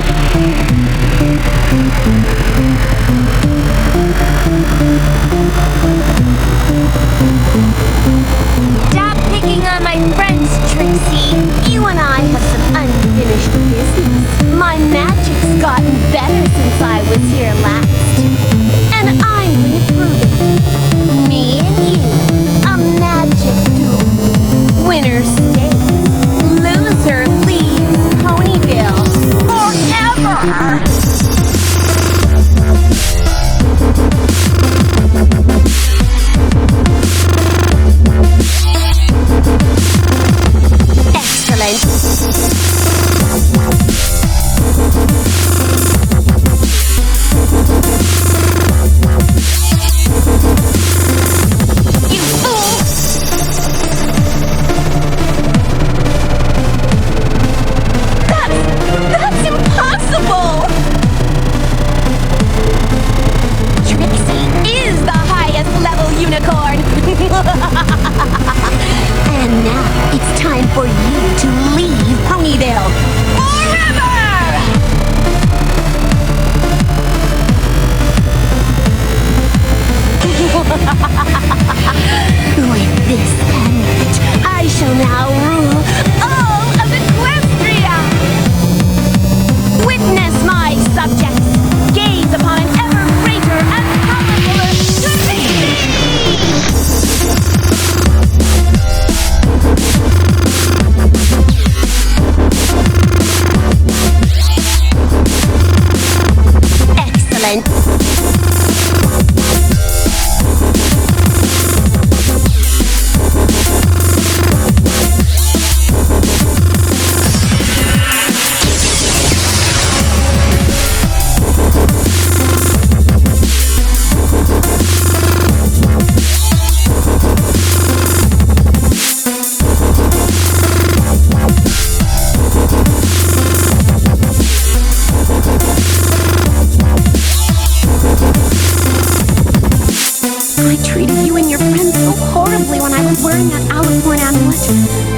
Stop picking on my friends, Trixie. You and I have some unfinished business. My magic's gotten better since I was here last. And I'm gonna prove it. Me and you, a magic duel. Winner stays. Loser leaves Ponyville forever. And now it's time for you to leave Ponyville forever! With this amulet, I shall now rule all of Equestria! Witness my subjects gaze upon an ever greater and powerful Trixie! Excellent. I treated you and your friends so horribly when I was wearing that Alicorn amulet.